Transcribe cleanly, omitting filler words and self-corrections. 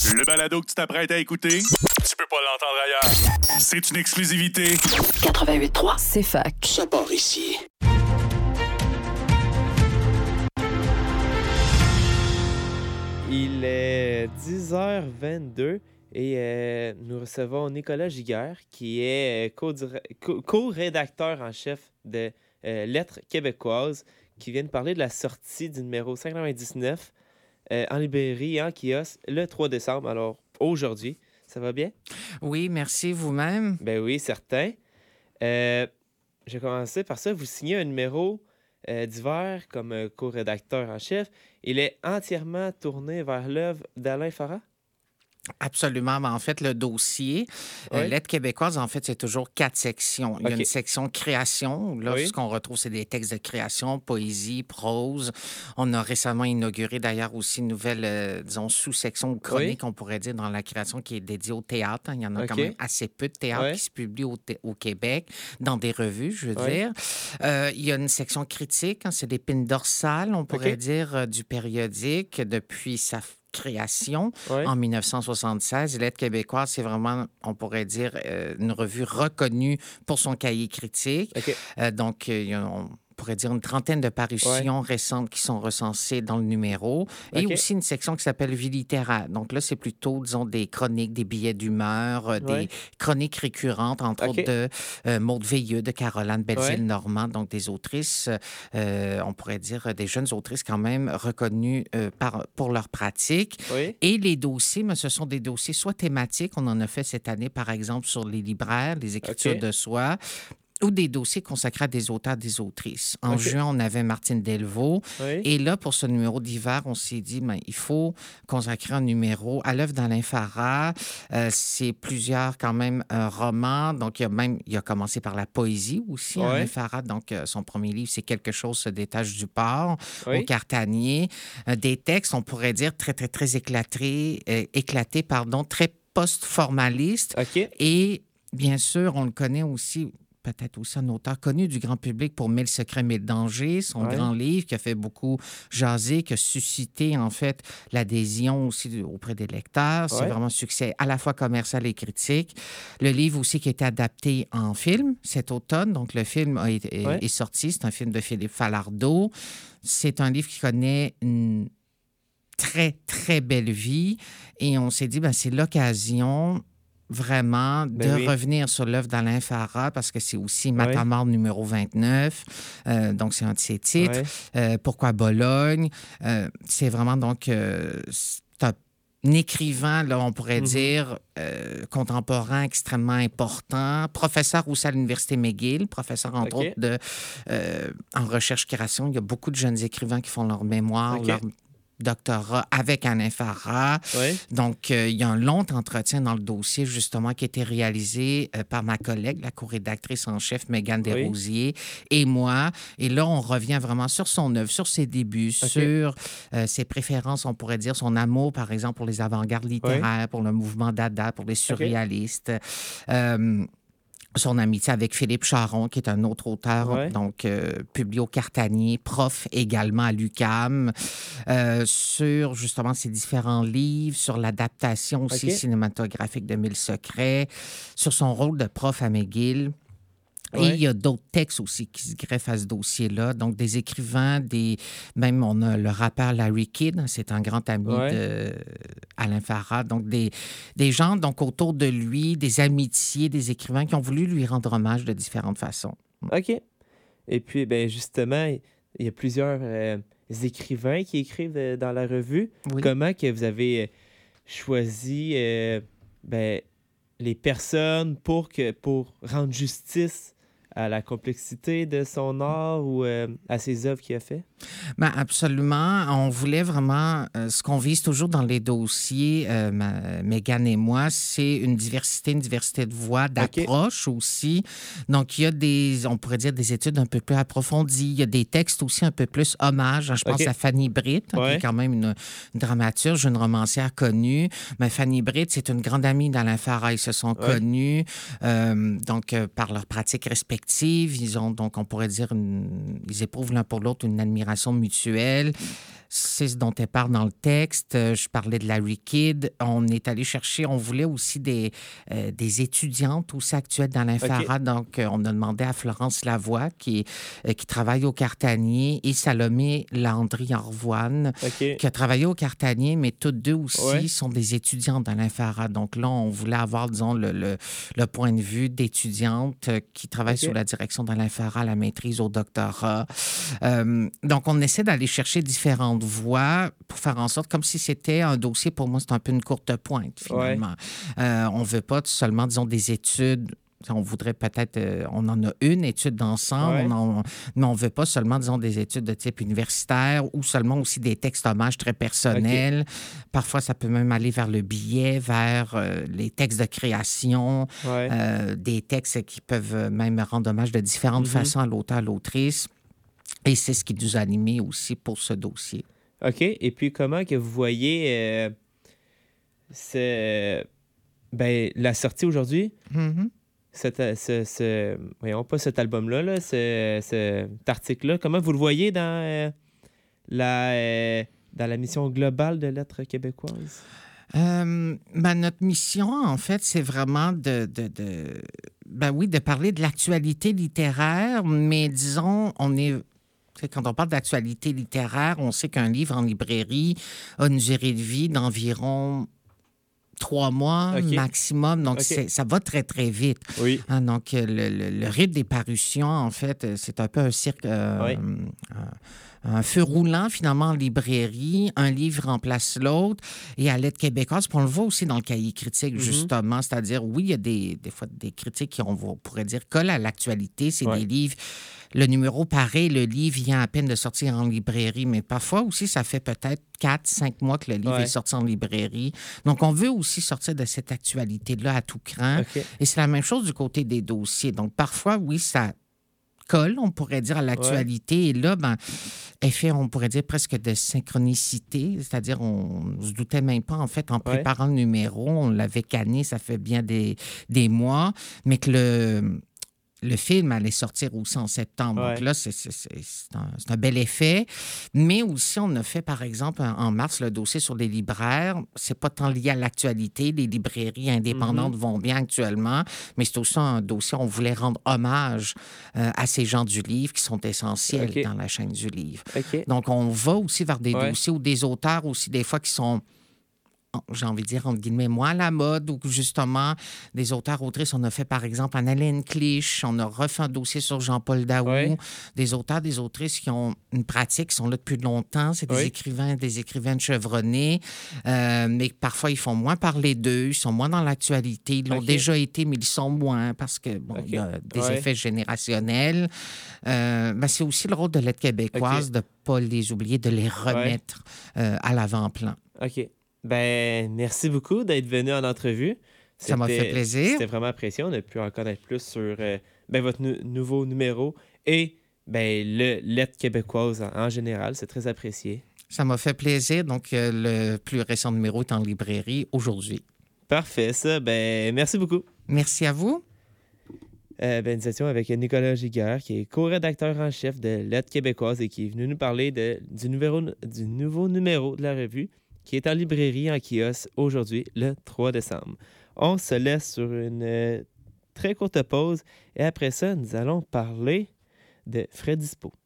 Le balado que tu t'apprêtes à écouter, tu peux pas l'entendre ailleurs. C'est une exclusivité. 88.3, C'est fac. ça part ici. Il est 10h22 et nous recevons Nicolas Giguère, qui est co-rédacteur en chef de Lettres québécoises, qui vient de parler de la sortie du numéro 599 en librairie, en kiosque, le 3 décembre, alors aujourd'hui. Ça va bien? Oui, merci vous-même. Ben oui, certain. Je vais commencer par ça. Vous signez un numéro d'hiver comme co-rédacteur en chef. Il est entièrement tourné vers l'œuvre d'Alain Farah? Absolument. Mais en fait, le dossier, Oui. Lettres québécoises, en fait, c'est toujours 4 sections. Il y a OK. une section création. Là, Oui. ce qu'on retrouve, c'est des textes de création, poésie, prose. On a récemment inauguré, d'ailleurs, aussi une nouvelle, disons, sous-section ou chronique, on pourrait dire, dans la création qui est dédiée au théâtre. Il y en a quand OK. même assez peu de théâtre Oui. qui se publie au Québec, dans des revues, je veux Oui. dire. Il y a une section critique. C'est des pines dorsales, on pourrait OK. dire, du périodique depuis sa création Oui. en 1976. Lettres québécoises, c'est vraiment, on pourrait dire, une revue reconnue pour son cahier critique. OK. Donc, il y a, on pourrait dire une trentaine de parutions récentes qui sont recensées dans le numéro. Et OK. aussi une section qui s'appelle Vie littéraire. Donc là, c'est plutôt, disons, des chroniques, des billets d'humeur, des chroniques récurrentes, entre OK. autres de Maude Veilleux, de Caroline Belzile-Normand, Ouais. donc des autrices, on pourrait dire des jeunes autrices quand même reconnues pour leur pratique. Oui. Et les dossiers, mais ce sont des dossiers soit thématiques, on en a fait cette année, par exemple, sur les libraires, les écritures OK. de soi, ou des dossiers consacrés à des auteurs, des autrices. En OK. juin, on avait Martine Delvaux. Oui. Et là, pour ce numéro d'hiver, on s'est dit, il faut consacrer un numéro à l'œuvre d'Alain Farah. C'est plusieurs, quand même, romans. Donc, il a commencé par la poésie aussi, Ouais. Alain Farah. Donc, son premier livre, c'est Quelque chose se détache du port, Oui. au Cartanier. Des textes, on pourrait dire, très, très, très éclatés, très post-formalistes. OK. Et bien sûr, on le connaît aussi, peut-être aussi un auteur connu du grand public pour 1000 secrets, 1000 dangers, son Ouais. grand livre qui a fait beaucoup jaser, qui a suscité en fait l'adhésion aussi auprès des lecteurs. C'est Ouais. vraiment un succès à la fois commercial et critique. Le livre aussi qui a été adapté en film cet automne. Donc le film est sorti. C'est un film de Philippe Falardeau. C'est un livre qui connaît une très, très belle vie. Et on s'est dit, c'est l'occasion vraiment de revenir sur l'œuvre d'Alain Farah parce que c'est aussi Matamor numéro 29. Donc, c'est un de ses titres. Pourquoi Bologne? C'est vraiment donc... c'est un écrivain, là, on pourrait dire, contemporain extrêmement important, professeur aussi à l'Université McGill, professeur, entre autres, en recherche-création. Il y a beaucoup de jeunes écrivains qui font leur mémoire, leur doctorat avec Alain Farah. Oui. Donc, il y a un long entretien dans le dossier, justement, qui a été réalisé par ma collègue, la co-rédactrice en chef, Mégane Desrosiers, et moi. Et là, on revient vraiment sur son œuvre, sur ses débuts, sur ses préférences, on pourrait dire, son amour, par exemple, pour les avant-gardes littéraires, pour le mouvement Dada, pour les surréalistes. Son amitié avec Philippe Charon, qui est un autre auteur, donc publié au Cartanier, prof également à l'UQAM, sur justement ses différents livres, sur l'adaptation aussi cinématographique de 1000 secrets, sur son rôle de prof à McGill. Et il y a d'autres textes aussi qui se greffent à ce dossier-là. Donc, des écrivains, même on a le rappeur Larry Kidd, c'est un grand ami d'Alain Farah. Donc, des gens donc, autour de lui, des amitiés, des écrivains qui ont voulu lui rendre hommage de différentes façons. OK. Et puis, justement, il y a plusieurs écrivains qui écrivent dans la revue. Oui. Comment que vous avez choisi les personnes pour rendre justice à la complexité de son art ou à ses œuvres qu'il a fait? Absolument. On voulait vraiment, ce qu'on vise toujours dans les dossiers, Mégane et moi, c'est une diversité de voix, d'approche aussi. Donc, il y a on pourrait dire des études un peu plus approfondies. Il y a des textes aussi un peu plus hommages. Je pense à Fanny Britt, qui est quand même une dramaturge, une romancière connue. Mais Fanny Britt, c'est une grande amie d'Alain Farah. Ils se sont connus, par leurs pratiques respectives. Ils ont, donc, on pourrait dire, ils éprouvent l'un pour l'autre une admiration mutuelle. C'est ce dont elle parle dans le texte. Je parlais de Larry Kidd. On est allé chercher, on voulait aussi des étudiantes aussi actuelles dans l'infrared. Donc, on a demandé à Florence Lavoie, qui travaille au Cartanier, et Salomé Landry-Arvoine, qui a travaillé au Cartanier, mais toutes deux aussi sont des étudiantes dans l'infrared. Donc là, on voulait avoir, disons, le point de vue d'étudiantes qui travaillent sous la direction dans l'infrared, à la maîtrise, au doctorat. Donc, on essaie d'aller chercher différentes voix pour faire en sorte, comme si c'était un dossier, pour moi, c'est un peu une courte pointe, finalement. On ne veut pas seulement, disons, des études. On voudrait peut-être, on en a une étude d'ensemble, mais on ne veut pas seulement, disons, des études de type universitaire ou seulement aussi des textes hommages très personnels. Parfois, ça peut même aller vers le billet, vers les textes de création, des textes qui peuvent même rendre hommage de différentes façons à l'auteur, à l'autrice. Et c'est ce qui nous a animés aussi pour ce dossier. OK. Et puis, comment que vous voyez la sortie aujourd'hui? Voyons pas cet album-là, cet article-là. Comment vous le voyez dans la mission globale de Lettres québécoises? Notre mission, en fait, c'est vraiment de parler de l'actualité littéraire, mais disons, quand on parle d'actualité littéraire, on sait qu'un livre en librairie a une durée de vie d'environ 3 mois maximum. Donc, ça va très, très vite. Oui. Donc, le rythme des parutions, en fait, c'est un peu un cirque... un feu roulant, finalement, en librairie. Un livre remplace l'autre. Et à Lettres québécoises, puis on le voit aussi dans le cahier critique, justement. C'est-à-dire, oui, il y a des fois des critiques qui, on pourrait dire, collent à l'actualité. C'est des livres... Le numéro paraît, le livre vient à peine de sortir en librairie, mais parfois aussi, ça fait peut-être 4-5 mois que le livre est sorti en librairie. Donc, on veut aussi sortir de cette actualité-là à tout cran. Et c'est la même chose du côté des dossiers. Donc, parfois, oui, ça colle, on pourrait dire, à l'actualité. Et là, elle fait, on pourrait dire, presque de synchronicité. C'est-à-dire, on ne se doutait même pas, en fait, en préparant le numéro. On l'avait canné, ça fait bien des mois, mais que le film allait sortir aussi en septembre. Donc là, c'est un bel effet. Mais aussi, on a fait, par exemple, en mars, le dossier sur les libraires. C'est pas tant lié à l'actualité. Les librairies indépendantes vont bien actuellement, mais c'est aussi un dossier, on voulait rendre hommage à ces gens du livre qui sont essentiels dans la chaîne du livre. Donc, on va aussi vers des dossiers ou des auteurs aussi, des fois, qui sont... j'ai envie de dire, entre guillemets, moins à la mode, ou justement, des auteurs-autrices. On a fait, par exemple, Anne-Hélène Clich, on a refait un dossier sur Jean-Paul Daou, des auteurs, des autrices qui ont une pratique, qui sont là depuis longtemps. C'est des écrivaines chevronnés, mais parfois, ils font moins parler d'eux, ils sont moins dans l'actualité. Ils l'ont déjà été, mais ils sont moins parce que, il y a des effets générationnels. C'est aussi le rôle de Lettres québécoises de ne pas les oublier, de les remettre à l'avant-plan. OK. Merci beaucoup d'être venu en entrevue. Ça m'a fait plaisir. C'était vraiment apprécié. On a pu en connaître plus sur votre nouveau numéro et le Lettres québécoises en général. C'est très apprécié. Ça m'a fait plaisir. Donc, le plus récent numéro est en librairie aujourd'hui. Parfait, ça. Merci beaucoup. Merci à vous. Nous étions avec Nicolas Giguère, qui est co-rédacteur en chef de Lettres québécoises et qui est venu nous parler du nouveau numéro de la revue, qui est en librairie, en kiosque, aujourd'hui, le 3 décembre. On se laisse sur une très courte pause et après ça, nous allons parler de Frais Dispo.